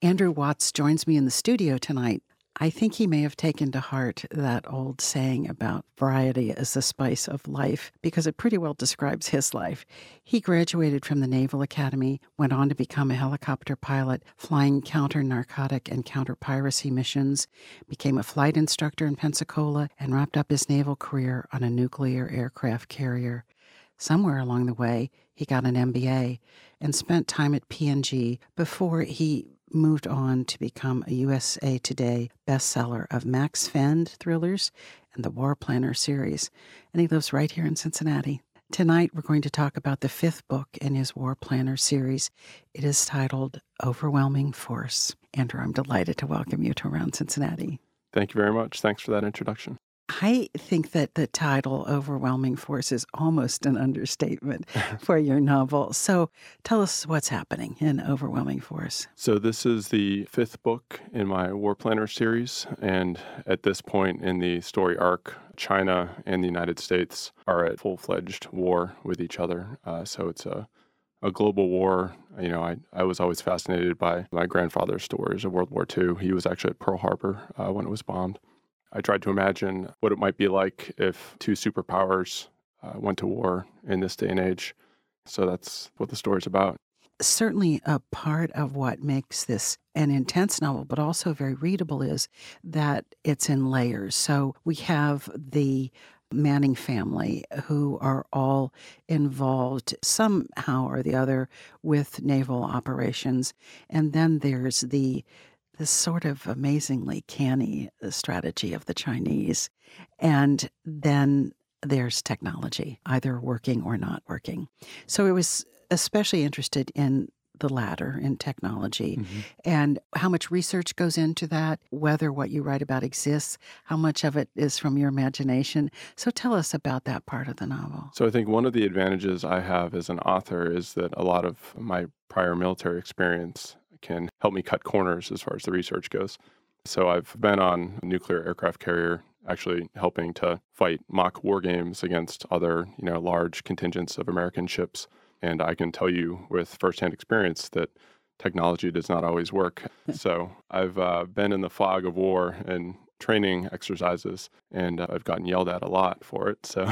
Andrew Watts joins me in the studio tonight. I think he may have taken to heart that old saying about variety is the spice of life because it pretty well describes his life. He graduated from the Naval Academy, went on to become a helicopter pilot, flying counter-narcotic and counter-piracy missions, became a flight instructor in Pensacola, and wrapped up his naval career on a nuclear aircraft carrier. Somewhere along the way, he got an MBA and spent time at P&G before he moved on to become a USA Today bestseller of Max Fend thrillers and the War Planner series. And he lives right here in Cincinnati. Tonight, we're going to talk about the fifth book in his War Planner series. It is titled Overwhelming Force. Andrew, I'm delighted to welcome you to Around Cincinnati. Thank you very much. Thanks for that introduction. I think that the title, Overwhelming Force, is almost an understatement for your novel. So tell us what's happening in Overwhelming Force. So this is the fifth book in my War Planner series. And at this point in the story arc, China and the United States are at full-fledged war with each other. So it's a global war. You know, I was always fascinated by my grandfather's stories of World War II. He was actually at Pearl Harbor when it was bombed. I tried to imagine what it might be like if two superpowers went to war in this day and age. So that's what the story's about. Certainly a part of what makes this an intense novel, but also very readable, is that it's in layers. So we have the Manning family who are all involved somehow or the other with naval operations. And then there's this sort of amazingly canny strategy of the Chinese. And then there's technology, either working or not working. So I was especially interested in the latter, in technology, and how much research goes into that, whether what you write about exists, how much of it is from your imagination. So tell us about that part of the novel. So I think one of the advantages I have as an author is that a lot of my prior military experience can help me cut corners as far as the research goes. So I've been on a nuclear aircraft carrier, actually helping to fight mock war games against other, large contingents of American ships. And I can tell you with firsthand experience that technology does not always work. So I've been in the fog of war and training exercises, and I've gotten yelled at a lot for it. So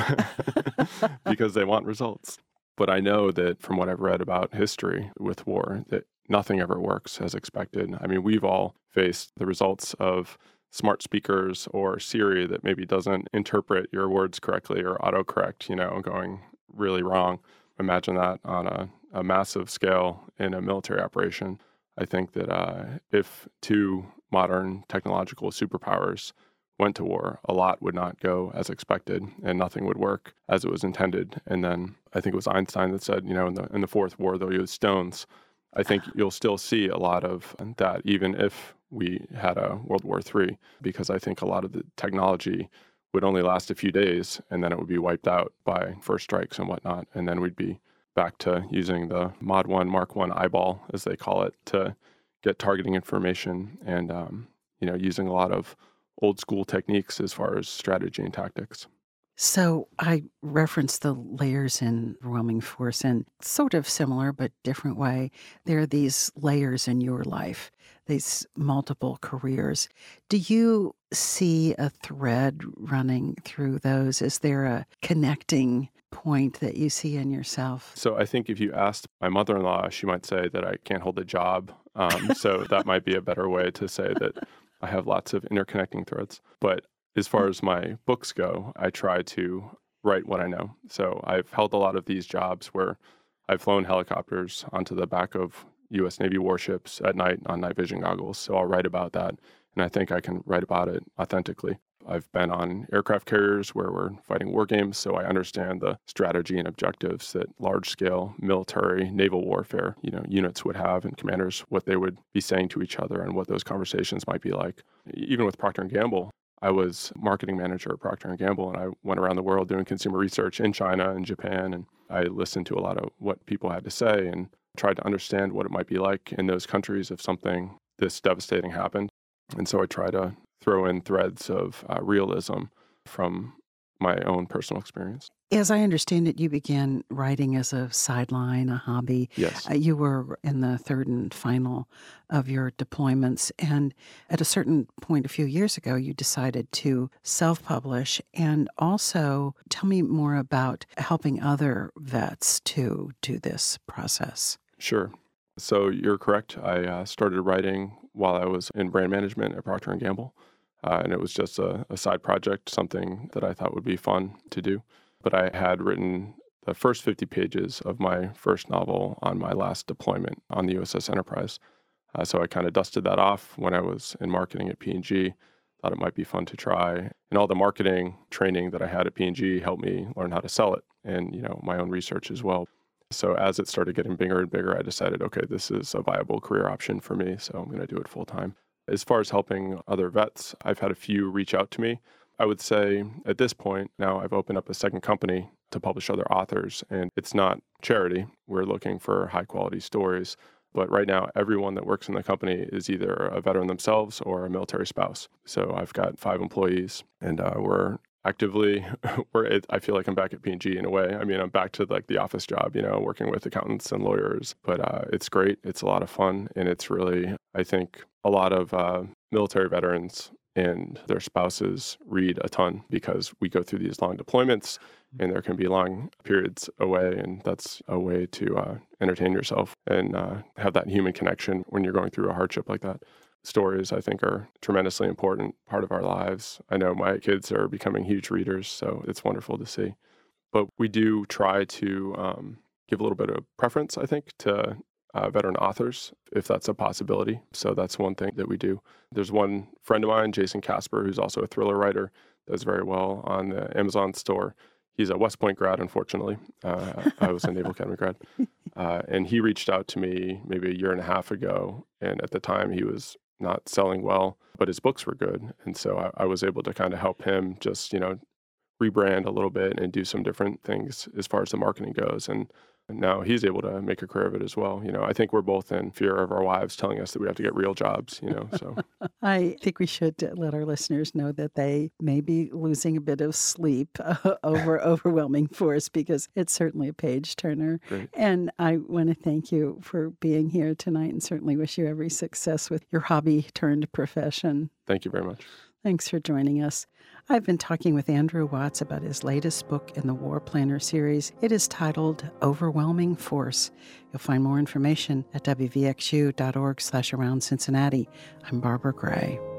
because they want results. But I know that from what I've read about history with war, that nothing ever works as expected. I mean, we've all faced the results of smart speakers or Siri that maybe doesn't interpret your words correctly or autocorrect, going really wrong. Imagine that on a massive scale in a military operation. I think that if two modern technological superpowers went to war, a lot would not go as expected and nothing would work as it was intended. And then I think it was Einstein that said, in the fourth war, they'll use stones. I think you'll still see a lot of that, even if we had a World War III, because I think a lot of the technology would only last a few days and then it would be wiped out by first strikes and whatnot. And then we'd be back to using the Mod 1, Mark 1 eyeball, as they call it, to get targeting information and, using a lot of old school techniques as far as strategy and tactics. So I referenced the layers in Overwhelming Force in sort of similar but different way. There are these layers in your life, these multiple careers. Do you see a thread running through those? Is there a connecting point that you see in yourself? So I think if you asked my mother-in-law, she might say that I can't hold a job. So that might be a better way to say that I have lots of interconnecting threads. But as far as my books go, I try to write what I know. So I've held a lot of these jobs where I've flown helicopters onto the back of U.S. Navy warships at night on night vision goggles. So I'll write about that, and I think I can write about it authentically. I've been on aircraft carriers where we're fighting war games, so I understand the strategy and objectives that large-scale military naval warfare, units would have, and commanders, what they would be saying to each other and what those conversations might be like. Even with Procter & Gamble, I was marketing manager at Procter & Gamble, and I went around the world doing consumer research in China and Japan, and I listened to a lot of what people had to say and tried to understand what it might be like in those countries if something this devastating happened. And so I try to throw in threads of realism from my own personal experience. As I understand it, you began writing as a sideline, a hobby. Yes. You were in the third and final of your deployments. And at a certain point a few years ago, you decided to self publish and also tell me more about helping other vets to do this process. Sure. So you're correct. I started writing while I was in brand management at Procter & Gamble. And it was just a side project, something that I thought would be fun to do. But I had written the first 50 pages of my first novel on my last deployment on the USS Enterprise. So I kind of dusted that off when I was in marketing at P&G. Thought it might be fun to try. And all the marketing training that I had at P&G helped me learn how to sell it and, my own research as well. So as it started getting bigger and bigger, I decided, okay, this is a viable career option for me. So I'm going to do it full time. As far as helping other vets, I've had a few reach out to me. I would say at this point, now I've opened up a second company to publish other authors, and it's not charity. We're looking for high quality stories. But right now, everyone that works in the company is either a veteran themselves or a military spouse. So I've got 5 employees, and we're actively, I feel like I'm back at P&G in a way. I mean, I'm back to like the office job, working with accountants and lawyers. But it's great. It's a lot of fun. And it's really, I think, a lot of military veterans and their spouses read a ton because we go through these long deployments and there can be long periods away. And that's a way to entertain yourself and have that human connection when you're going through a hardship like that. Stories, I think, are a tremendously important part of our lives. I know my kids are becoming huge readers, so it's wonderful to see. But we do try to give a little bit of preference, I think, to veteran authors, if that's a possibility. So that's one thing that we do. There's one friend of mine, Jason Casper, who's also a thriller writer, does very well on the Amazon store. He's a West Point grad, unfortunately. I was a Naval Academy grad. And he reached out to me maybe a year and a half ago. And at the time, he was not selling well, but his books were good. And so I was able to kind of help him just, rebrand a little bit and do some different things as far as the marketing goes. And now he's able to make a career of it as well. I think we're both in fear of our wives telling us that we have to get real jobs, so. I think we should let our listeners know that they may be losing a bit of sleep over overwhelming force because it's certainly a page turner. Great. And I want to thank you for being here tonight and certainly wish you every success with your hobby turned profession. Thank you very much. Thanks for joining us. I've been talking with Andrew Watts about his latest book in the War Planner series. It is titled Overwhelming Force. You'll find more information at wvxu.org/around Cincinnati. I'm Barbara Gray.